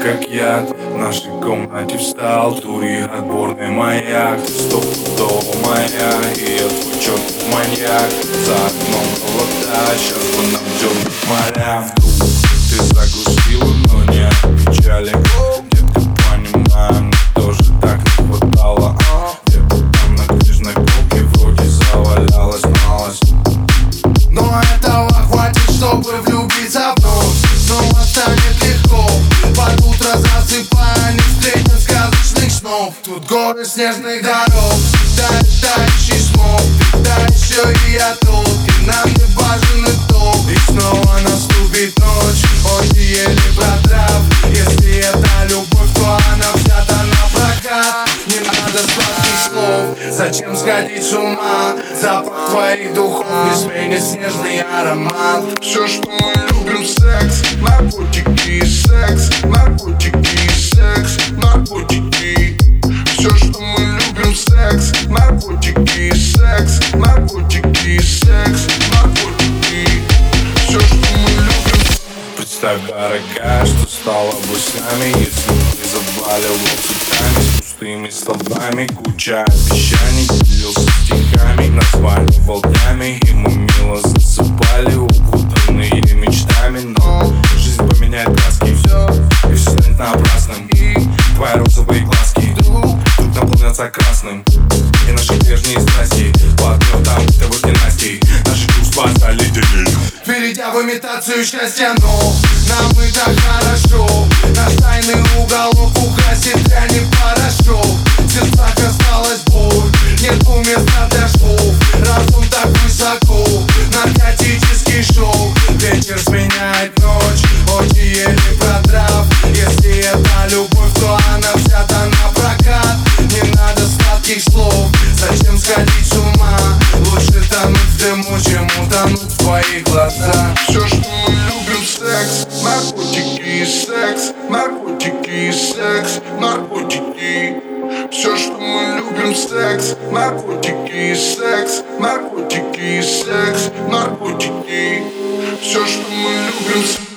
как яд. В нашей комнате встал туре отборный маяк. Стопудово моя, и я твой чертов маньяк. За окном холода, сейчас бы нам дернуть моря. Ты загрустила, но не от печали. Где-то понимаю, мне тоже так не хватало. Где-то там на книжной полке вроде завалялась малость. Но этого хватит, чтобы влюбиться вновь. Снова станет легко, под утро засыпая, не встретим сказочных снов. Тут горы снежных дорог, тающий смог. Да еще и я тут, и нам не важен итог. И снова наступит ночь, очи еле протрав. Если это любовь, то она взята на прокат. Не надо сладких слов, зачем сходить с ума? Запах твоих духов не сменит снежный аромат. Все, что мы любим, секс, наркотики и секс, наркотики и секс, наркотики. Все, что мы любим, секс, наркотики и секс, наркотики и секс, наркотики. Все, что мы любим. Представь, дорогая, что стало бы с нами, если бы ты заваливал цветами, с пустыми словами. Куча обещаний, делился стихами, названивал днями, и мы мило засыпали, укутанные мечтами. Но жизнь поменяет краски, и все станет напрасным. Твои розовые глазки вдруг наполнятся красным. И наши прежние страсти под там того ненастей. Наши чувства заледенеют, перейдя в имитацию счастья, но нам и так хорошо. Наш тайный уголок украсит дрянь порошок. В сердцах осталась боль, нет места для швов. Разум так высоко, наркотический шоу. Вечер сменяет ночь, очи еле протрав. Если это любовь, то она взята на прокат. Не надо сладких слов, зачем сходить с ума? Лучше тонуть в дыму, чем утонуть в твоих глазах. Все, что мы любим, секс, наркотики и секс, наркотики и секс, наркотики. Все, что мы любим, секс, наркотики и секс, наркотики и секс, наркотики. Все, что мы любим, секс.